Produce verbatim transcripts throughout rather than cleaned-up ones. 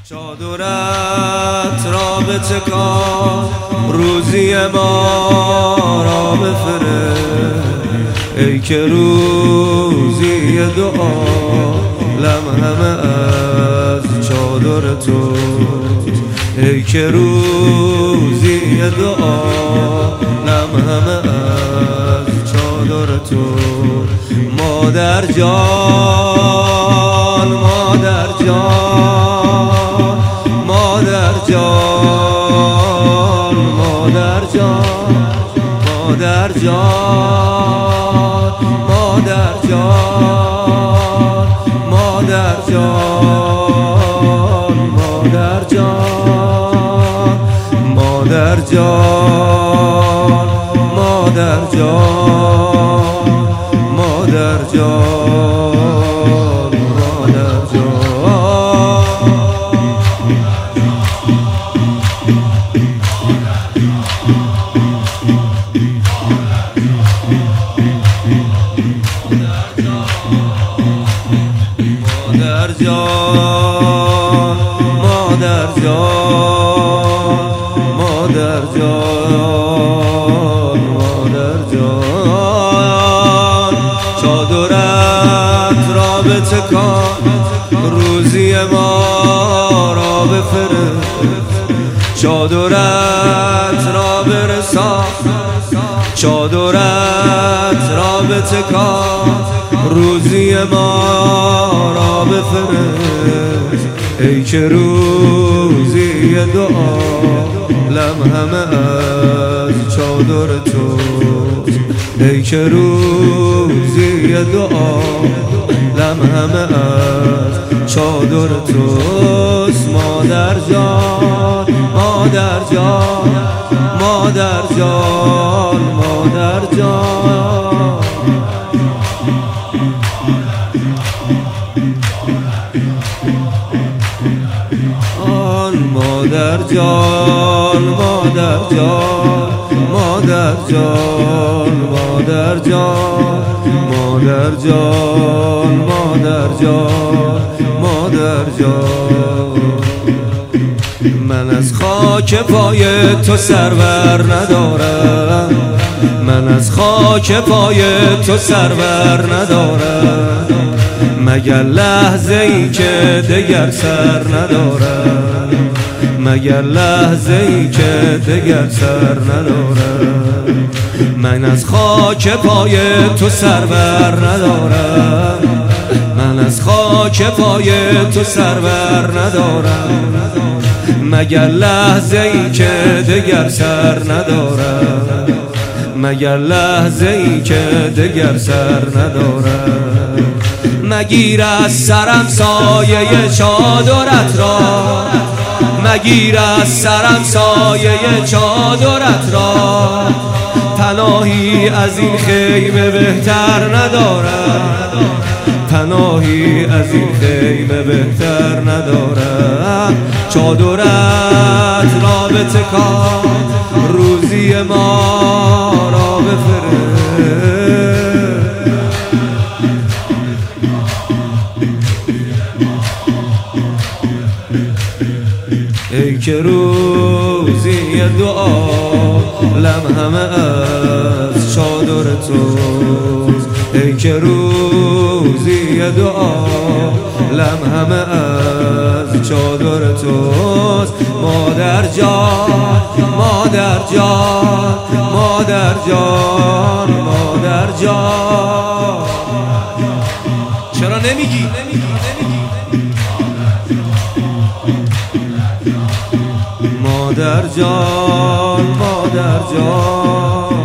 چادرت را بتکان، روزی ما را بفرست، ای که روزی دعا لمحمه از چادر تو، ای که روزی دعا لمحمه از چادر تو. مادر جان، مادر جان، مادر جان، مادر جان، مادر جان، مادر جان، مادر جان، مادر جان، مادر جان، مادر جان، مادر جان، مادر جان، مادر جان، مادر جان، مادر جان. چادرت را بتکان، روزی ما را بفرست، چادرت را برسان، چادرت را بتکان، روزی ما را بفرست، ای که روزی دعا لمحمه از چادر توست، ای که روزی دعا لمحمه از چادر توست. مادر جان، مادر جان، مادر جان، مادر جان. مادر جان، مادر جان، مادر جان، مادر جان، مادر جان، مادر جان، مادر جان. من از خاک پای تو سرور ندارم، من از خاک پای تو سرور ندارم، مگر لحظه ای که دگر سر ندارم، مگر لحظه ای که دگر سر ندارم. من از خاک پای تو سرور ندارم، من از خاک پای تو سرور ندارم، مگر لحظه ای که دگر سر ندارم، مگر لحظه ای که دگر سر ندارم. مگیر از سرم سایه چادرت را، مگیر از سرم سایه چادرت را، پناهی از این خیمه بهتر ندارم، پناهی از این خیمه بهتر ندارم. چادرت را بتکان، روزی ما را بفرست، ای که روزی دعا لمحمه از چادر توست، ای که روزی دعا لمحمه از چادر توست. مادر جان، مادر جان، مادر جان، مادر جان. چرا نمیگی؟ مادر جان، مادر جان.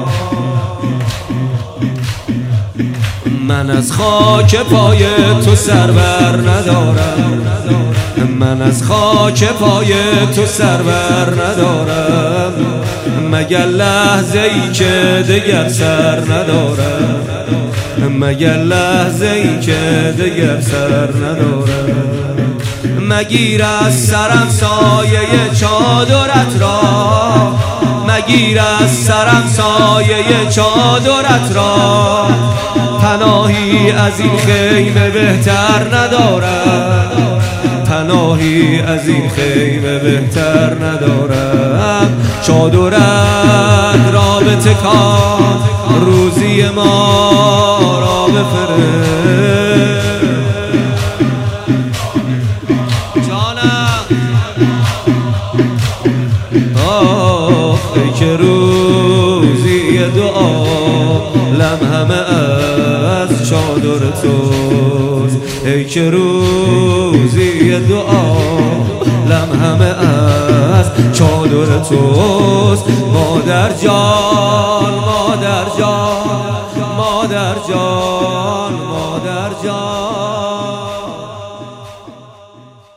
من از خاک پای تو سرور ندارم، من از خاک پای تو سرور ندارم، مگر لحظه ای که دگر سر ندارم، مگر لحظه ای که دگر سر ندارم. مگیر از سرم سایه چادرت را، مگیر از سرم سایه چادرت را، پناهی از این خیمه بهتر ندارم، پناهی از این خیمه بهتر ندارم. چادرت را به تکان روزی ما را بفرست. جانم آه ای که روزی دعا لم همه از چادر توست. ای که روزی دعا لم همه از چادر توست. مادر جان مادر جان مادر جان